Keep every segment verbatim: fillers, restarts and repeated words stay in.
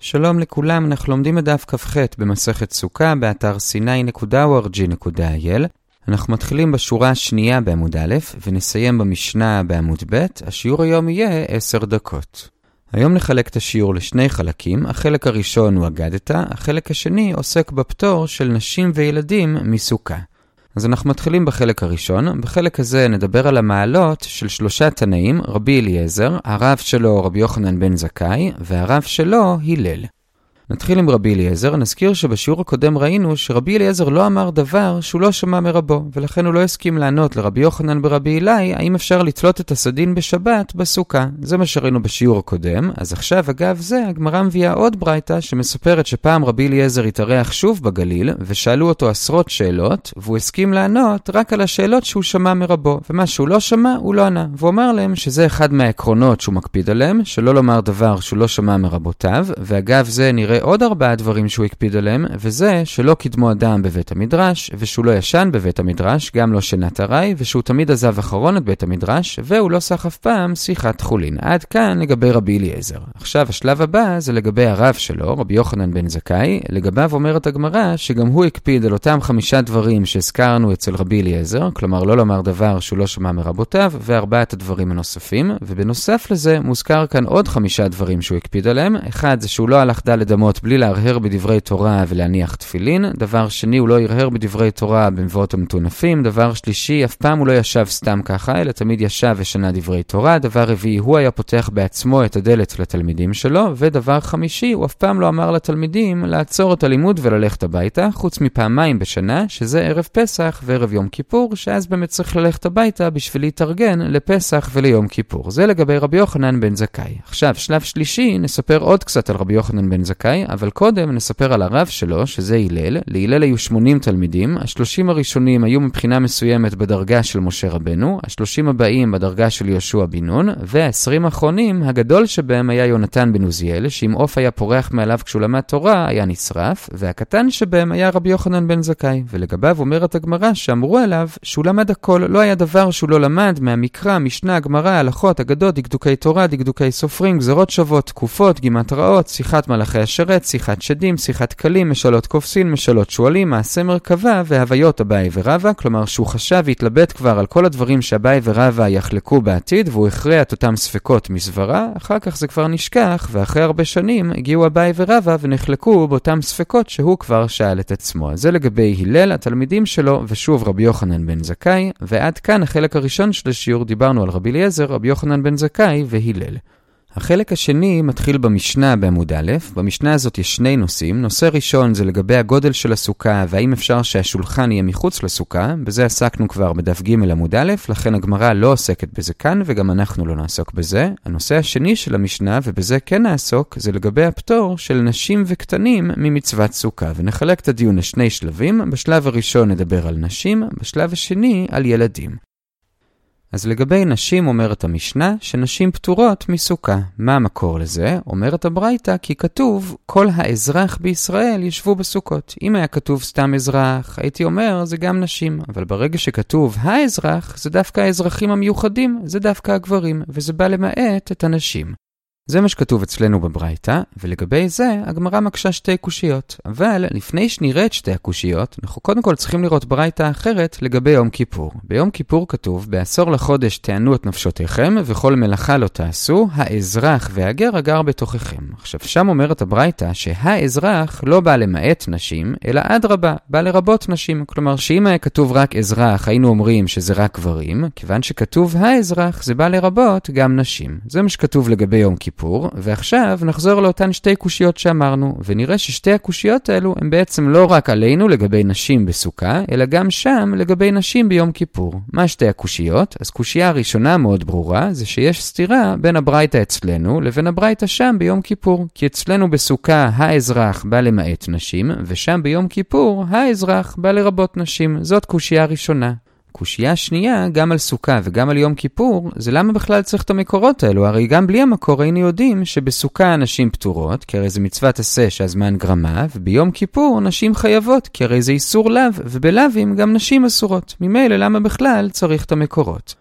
שלום לכולם, אנחנו לומדים בדף כ"ח במסכת סוכה באתר סיני נקודה או אר ג'י נקודה איי אל. אנחנו מתחילים בשורה השנייה בעמוד א' ונסיים במשנה בעמוד ב'. השיעור היום יהיה עשר דקות. היום נחלק את השיעור לשני חלקים. החלק הראשון הוא אגדתא, החלק השני עוסק בפטור של נשים וילדים מסוכה. אז אנחנו מתחילים בחלק הראשון. בחלק הזה נדבר על המעלות של שלושה תנאים, רבי אליעזר, הרב שלו רבי יוחנן בן זכאי, והרב שלו הלל. נתחיל עם רבי אליעזר. נזכיר שבשיעור הקודם ראינו שרבי אליעזר לא אמר דבר שהוא לא שמע מרבו, ולכן הוא לא הסכים לענות לרבי יוחנן ברבי אלי, האם אפשר לתלות את הסדין בשבת בסוכה. זה מה שראינו בשיעור הקודם. אז עכשיו אגב זה, הגמרא מביאה עוד ברייתא שמספרת שפעם רבי אליעזר התארח שוב בגליל, ושאלו אותו עשרות שאלות, והוא הסכים לענות רק על השאלות שהוא שמע מרבו, ומה שהוא לא שמע הוא לא ענה. והוא אמר להם שזה אחד מהעקרונות שהוא מקפיד עליהם, שלא לומר דבר שהוא לא שמע מרבותיו, ואגב זה נראה עוד ארבעה דברים שהוא הקפיד עליהם, וזה שלא קדמו אדם בבית המדרש, ושהוא לא ישן בבית המדרש, גם לא שנת הרי, ושהוא תמיד עזב אחרון את בית המדרש, והוא לא סך אף פעם שיחת חולין. עד כאן לגבי רבי אליעזר. עכשיו השלב הבא זה לגבי הרב שלו, רבי יוחנן בן זכאי. לגביו אומרת הגמרא שגם הוא הקפיד על אותם חמישה דברים שהזכרנו אצל רבי אליעזר, כלומר לא לומר דבר שהוא לא שמע מרבותיו, וארבעת הדברים הנוספים, ובנוסף לזה מוזכר כאן עוד חמישה דברים שהוא הקפיד עליהם. אחד זה שהוא לא הלך דלת אמות בלי להרהר בדברי תורה ולהניח תפילין. דבר שני, הוא לא ירהר בדברי תורה במבואות המטונפים. דבר שלישי, אף פעם הוא לא ישב סתם ככה, אלא תמיד ישב ושנה דברי תורה. דבר רביעי, הוא היה פותח בעצמו את הדלת לתלמידים שלו. ודבר חמישי, הוא אף פעם לא אמר לתלמידים לעצור את הלימוד וללכת הביתה, חוץ מפעמיים בשנה, שזה ערב פסח וערב יום כיפור, שאז באמת צריך ללכת הביתה בשביל להתארגן לפסח וליום כיפור. זה לגבי רבי יוחנן בן זכאי. עכשיו, שלב שלישי, נספר עוד קצת על רבי יוחנן בן זכאי, אבל קודם נספר על הרב שלו, שזה הלל. להלל היו שמונים תלמידים. השלושים הראשונים היו מבחינה מסוימת בדרגה של משה רבנו, השלושים הבאים בדרגה של יהושע בן נון, והעשרים האחרונים, הגדול שבהם היה יונתן בן עוזיאל, שאם עוף היה פורח מעליו כשהוא למד תורה, היה נשרף, והקטן שבהם היה רבי יוחנן בן זכאי. ולגביו אומרת הגמרא שאמרו עליו שהוא למד הכל, לא היה דבר שהוא לא למד מהמקרא, משנה, הגמרא, הלכות, אגדות, דקדוקי תורה, דקדוקי סופרים, גזרות שוות, תקופות, גימטראות, שיחת מלאכי השרת, שיחת שדים, שיחת קלים, משאלות קופסין, משאלות שואלים, מעשה מרכבה והוויות אביי ורבא. כלומר שהוא חשב והתלבט כבר על כל הדברים שאביי ורבא יחלקו בעתיד, והוא הכריע את אותם ספקות מסברה. אחר כך זה כבר נשכח, ואחרי הרבה שנים הגיעו אביי ורבא ונחלקו באותם ספקות שהוא כבר שאל את עצמו. זה לגבי הלל, התלמידים שלו, ושוב רבי יוחנן בן זכאי. ועד כאן החלק הראשון של השיעור. דיברנו על רבי אליעזר, רבי יוחנן בן זכאי והלל. החלק השני מתחיל במשנה בעמוד א'. במשנה הזאת יש שני נושאים. נושא ראשון זה לגבי הגודל של הסוכה, והאם אפשר שהשולחן יהיה מחוץ לסוכה. בזה עסקנו כבר בדף ג' עמוד א', לכן הגמרא לא עוסקת בזה כאן, וגם אנחנו לא נעסוק בזה. הנושא השני של המשנה, ובזה כן נעסוק, זה לגבי הפטור של נשים וקטנים ממצוות סוכה. ונחלק את הדיון לשני שלבים. בשלב הראשון נדבר על נשים, בשלב השני על ילדים. אז לגבי נשים אומרת המשנה שנשים פטורות מסוכה. מה המקור לזה? אומרת הברייתא כי כתוב כל האזרח בישראל ישבו בסוכות. אם היה כתוב סתם אזרח, הייתי אומר זה גם נשים. אבל ברגע שכתוב האזרח, זה דווקא האזרחים המיוחדים, זה דווקא הגברים, וזה בא למעט את הנשים. זה מה שכתוב אצלנו בברייתא, ולגבי זה הגמרא מקשה שתי קושיות. אבל לפני שנראה את שתי הקושיות, אנחנו קודם כל צריכים לראות ברייתא אחרת לגבי יום כיפור. ביום כיפור כתוב, בעשור לחודש תענו את נפשותיכם, וכל מלאכה לא תעשו, האזרח והגר הגר בתוככם. עכשיו שם אומרת הברייתא שהאזרח לא בא למעט נשים, אלא אדרבה, בא לרבות נשים. כלומר שאם היה כתוב רק אזרח, היינו אומרים שזה רק גברים, כיוון שכתוב האזרח, זה בא לרבות גם נשים. זה מה שכתוב לגבי יום כיפור. ועכשיו נחזור לאותן שתי קושיות שאמרנו, ונראה ששתי הקושיות האלו הם בעצם לא רק עלינו לגבי נשים בסוכה, אלא גם שם לגבי נשים ביום כיפור. מה שתי הקושיות? אז קושייה הראשונה מאוד ברורה, זה שיש סתירה בין הברייתא אצלנו לבין הברייתא שם ביום כיפור. כי אצלנו בסוכה האזרח בא למעט נשים, ושם ביום כיפור האזרח בא לרבות נשים. זאת קושייה ראשונה. קושייה שנייה, גם על סוכה וגם על יום כיפור, זה למה בכלל צריך את המקורות האלו? הרי גם בלי המקור היינו יודעים שבסוכה נשים פטורות, כי הרי זה מצוות עשה שהזמן גרמה, וביום כיפור נשים חייבות, כי הרי זה איסור לאו, ובלאווים גם נשים אסורות. ממילא למה בכלל צריך את המקורות?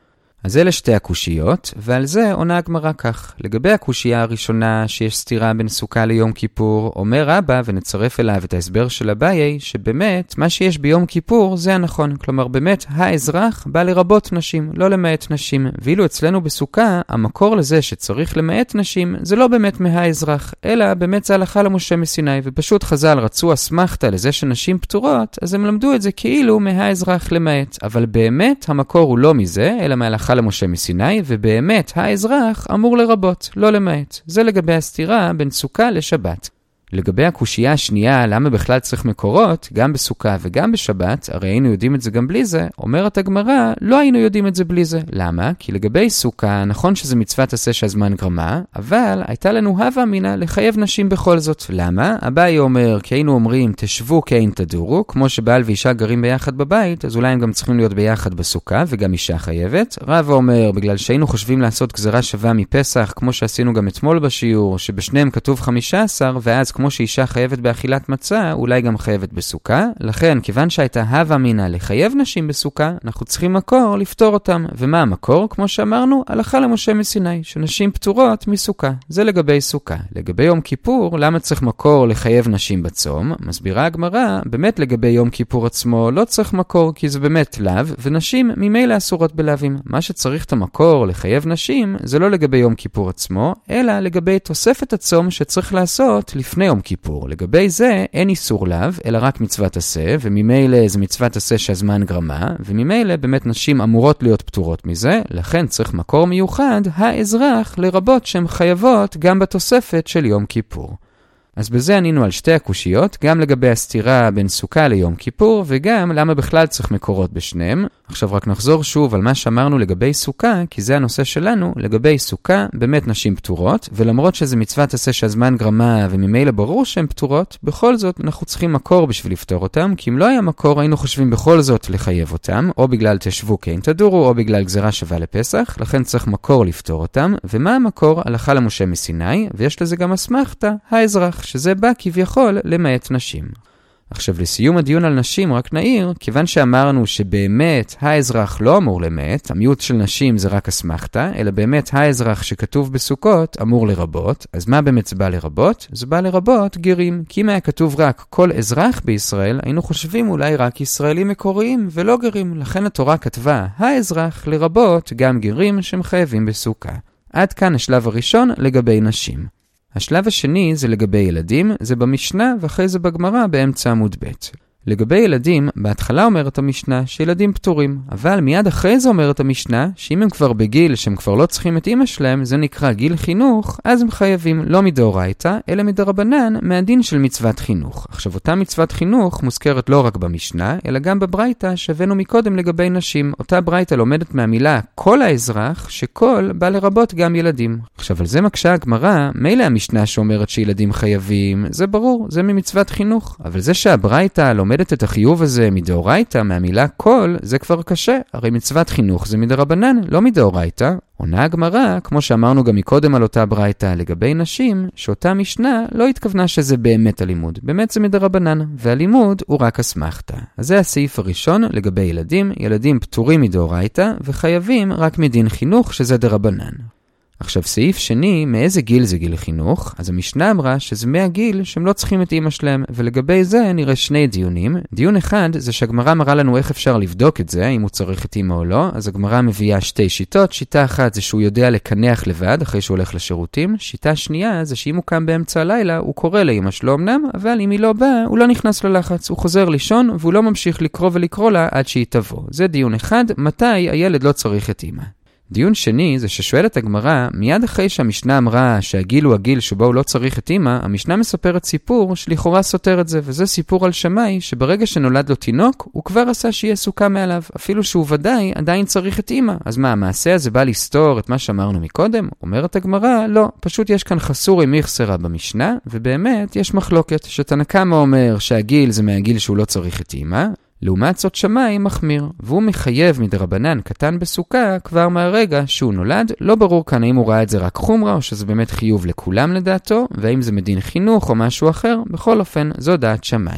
אז אלה שתי הקושיות, ועל זה עונה הגמרא כך. לגבי הקושייה הראשונה שיש סתירה בין סוכה ליום כיפור, אומר רבא, ונצרף אליו את ההסבר של אביי, שבאמת מה שיש ביום כיפור זה הנכון. כלומר, באמת האזרח בא לרבות נשים, לא למעט נשים. ואילו אצלנו בסוכה, המקור לזה שצריך למעט נשים, זה לא באמת מהאזרח, אלא באמת זה הלכה למשה מסיני, ופשוט חז"ל רצו אסמכתה לזה שנשים פטורות, אז הם למדו את זה כאילו מהאזרח למעט. אבל באמת המקור הוא לא מזה, אלא מההלכה למשה מסיני, ובאמת האזרח אמור לרבות, לא למעט. זה לגבי הסתירה בין סוכה לשבת. לגבי הקושייה השנייה, למה בכלל צריך מקורות, גם בסוכה וגם בשבת, הרי היינו יודעים את זה גם בלי זה, אומרת הגמרא, לא היינו יודעים את זה בלי זה. למה? כי לגבי סוכה, נכון שזה מצוות עשה שהזמן גרמה, אבל הייתה לנו הווה אמינא לחייב נשים בכל זאת. למה? אביי אומר, כי היינו אומרים, תשבו כאין תדורו, כמו שבעל ואישה גרים ביחד בבית, אז אולי הם גם צריכים להיות ביחד בסוכה, וגם אישה חייבת. רבא אומר, בגלל שהיינו חושבים לעשות גזרה שווה מפסח, כמו שעשינו גם אתמול בשיעור, שבשניהם כתוב חמישה עשר, ואז כמו שאישה חייבת באכילת מצה, אולי גם חייבת בסוכה. לכן, כיוון שהייתה הווה אמינא לחייב נשים בסוכה, אנחנו צריכים מקור לפתור אותם. ומה המקור? כמו שאמרנו, הלכה למשה מסיני, שנשים פטורות מסוכה. זה לגבי סוכה. לגבי יום כיפור, למה צריך מקור לחייב נשים בצום? מסבירה הגמרא, באמת לגבי יום כיפור עצמו לא צריך מקור, כי זה באמת לאו, ונשים ממילא אסורות בלאווים. מה שצריך את המקור לחייב נשים, זה לא לגבי יום כיפור עצמו, אלא לגבי תוספת הצום שצריך לעשות לפני יום כיפור. לגבי זה אין איסור לאו, אלא רק מצוות עשה, וממילא זה מצוות עשה שהזמן גרמה, וממילא באמת נשים אמורות להיות פטורות מזה, לכן צריך מקור מיוחד, האזרח, לרבות שהן חייבות גם בתוספת של יום כיפור. אז בזה ענינו על שתי הקושיות, גם לגבי הסתירה בין סוכה ליום כיפור, וגם למה בכלל צריך מקורות בשניהם. עכשיו רק נחזור שוב על מה שאמרנו לגבי סוכה, כי זה הנושא שלנו. לגבי סוכה, באמת נשים פטורות, ולמרות שזה מצוות עשה שהזמן גרמה, וממילא ברור שהן פטורות, בכל זאת אנחנו צריכים מקור בשביל לפתור אותם, כי אם לא היה מקור היינו חושבים בכל זאת לחייב אותם, או בגלל תשבו כאין תדורו, או בגלל גזרה שווה לפסח, לכן צריך מקור לפתור אותם. ומה המקור? הלכה למשה מסיני, ויש לזה גם אסמכתה, האזרח, שזה בא כביכול למעט נשים. עכשיו לסיום הדיון על נשים רק נעיר, כיוון שאמרנו שבאמת האזרח לא אמור למעט, המיעוט של נשים זה רק אסמכתה, אלא באמת האזרח שכתוב בסוכות אמור לרבות. אז מה באמת זה בא לרבות? זה בא לרבות גרים. כי אם היה כתוב רק כל אזרח בישראל, היינו חושבים אולי רק ישראלים מקוריים ולא גרים. לכן התורה כתבה האזרח לרבות גם גרים שמחייבים בסוכה. עד כאן השלב הראשון לגבי נשים. השלב השני זה לגבי ילדים, זה במשנה ואחרי זה בגמרא באמצע עמוד ב'. לגבי ילדים, בהתחלה אומרת המשנה שילדים פטורים, אבל מיד אחרי זה אומרת המשנה שאם הם כבר בגיל שהם כבר לא צריכים את אמא שלהם, זה נקרא גיל חינוך, אז הם חייבים לא מדאורייתא, אלא מדרבנן מהדין של מצוות חינוך. עכשיו אותה מצוות חינוך מוזכרת לא רק במשנה, אלא גם בברייתא שהבאנו מקודם לגבי נשים. אותה ברייתא לומדת מהמילה כל האזרח, שכל בא לרבות גם ילדים. עכשיו על זה מקשה הגמרא, מילא המשנה שאומרת שילדים חייבים, זה ברור, זה ממצוות חינוך. אבל זה שהברייתא לומדת את החיוב הזה מדאורייתא, מהמילה כל, זה כבר קשה. הרי מצוות חינוך זה מדרבנן, לא מדאורייתא. עונה הגמרא, כמו שאמרנו גם מקודם על אותה ברייתא לגבי נשים, שאותה משנה לא התכוונה שזה באמת הלימוד. באמת זה מדרבנן, והלימוד הוא רק אסמכתא. אז זה הסעיף הראשון לגבי ילדים. ילדים פטורים מדאורייתא וחייבים רק מדין חינוך שזה דרבנן. עכשיו סעיף שני, מאיזה גיל זה גיל חינוך? אז המשנה אמרה שזה מהגיל שהם לא צריכים את אמא שלהם, ולגבי זה נראה שני דיונים. דיון אחד זה שהגמרא מראה לנו איך אפשר לבדוק את זה, אם הוא צריך את אמא או לא. אז הגמרא מביאה שתי שיטות. שיטה אחת זה שהוא יודע לקנח לבד אחרי שהוא הולך לשירותים. שיטה שנייה זה שאם הוא קם באמצע הלילה הוא קורא לאמא שלו אמנם, אבל אם היא לא באה הוא לא נכנס ללחץ, הוא חוזר לישון והוא לא ממשיך לקרוא ולקרוא לה עד שהיא תבוא. זה דיון אחד, מתי הילד לא צריך את אמא. דיון שני זה ששואלת הגמרא, מיד אחרי שהמשנה אמרה שהגיל הוא הגיל שבו הוא לא צריך את אמא, המשנה מספרת סיפור שלכאורה סותר את זה, וזה סיפור על שמאי שברגע שנולד לו תינוק, הוא כבר עשה שיהיה סוכה מעליו, אפילו שהוא ודאי עדיין צריך את אמא. אז מה, המעשה הזה בא לסתור את מה שאמרנו מקודם? אומרת הגמרא, לא, פשוט יש כאן חסורי מיחסרה במשנה, ובאמת יש מחלוקת שתנא קמא אומר שהגיל זה מהגיל שהוא לא צריך את אמא, לעומת זאת שמאי מחמיר, והוא מחייב מדרבנן קטן בסוכה כבר מהרגע שהוא נולד. לא ברור כאן האם הוא ראה את זה רק חומרה או שזה באמת חיוב לכולם לדעתו, והאם זה מדין חינוך או משהו אחר. בכל אופן, זו דעת שמאי.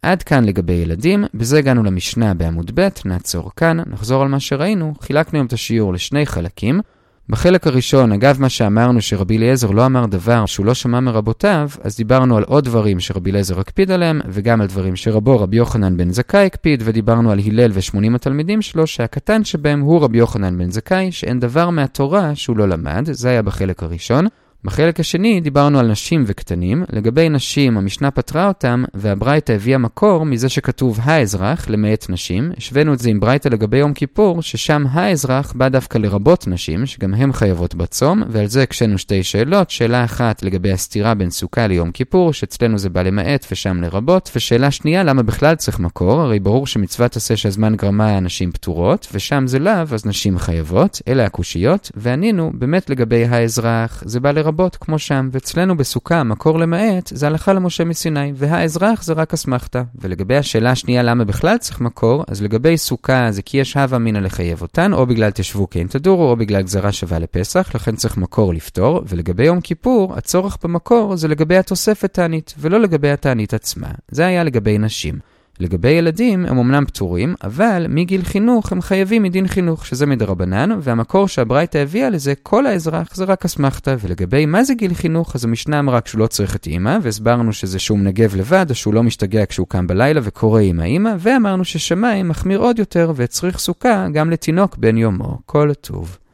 עד כאן לגבי ילדים, בזה הגענו למשנה בעמוד ב', נעצור כאן, נחזור על מה שראינו, חילקנו היום את השיעור לשני חלקים. בחלק הראשון, אגב מה שאמרנו שרבי אליעזר לא אמר דבר שהוא לא שמע מרבותיו, אז דיברנו על עוד דברים שרבי אליעזר הקפיד עליהם, וגם על דברים שרבו רבי יוחנן בן זכאי הקפיד, ודיברנו על הלל ושמונים התלמידים שלו, שהקטן שבהם הוא רבי יוחנן בן זכאי, שאין דבר מהתורה שהוא לא למד, זה היה בחלק הראשון. בחלק השני דיברנו על נשים וקטנים. לגבי נשים המשנה פתרה אותם, והברייתא הביאה מקור מזה שכתוב האזרח למעט נשים. השווינו את זה עם ברייתא לגבי יום כיפור, ששם האזרח בא דווקא לרבות נשים, שגם הם חייבות בצום, ועל זה הקשנו שתי שאלות. שאלה אחת לגבי הסתירה בין סוכה ליום כיפור, שאצלנו זה בא למעט ושם לרבות, ושאלה שנייה למה בכלל צריך מקור, הרי ברור שמצוות עשה שהזמן גרמה נשים פטורות, ושם זה לאו, אז נשים חייבות, אלה הקושיות, וענינו באמת לגבי האזרח, זה בא לרבות כמו שם, ואצלנו בסוכה המקור למעט זה הלכה למשה מסיני, והאזרח זה רק אסמכתה. ולגבי השאלה השנייה למה בכלל צריך מקור, אז לגבי סוכה זה כי יש הווה מינא לחייב אותן, או בגלל תשבו כן תדורו, או בגלל גזרה שווה לפסח, לכן צריך מקור לפתור. ולגבי יום כיפור, הצורך במקור זה לגבי התוספת תענית, ולא לגבי התענית עצמה. זה היה לגבי נשים. לגבי ילדים הם אמנם פטורים, אבל מגיל חינוך הם חייבים מדין חינוך, שזה מדרבנן, והמקור שהברייתא הביאה לזה, כל האזרח זה רק אסמכתה. ולגבי מה זה גיל חינוך, אז המשנה אמרה כשהוא לא צריך את אמא, והסברנו שזה שהוא מנגב לבד, או שהוא לא משתגע כשהוא קם בלילה וקורא עם האמא, ואמרנו ששמיים מחמיר עוד יותר, וצריך סוכה גם לתינוק בן יומו. כל טוב.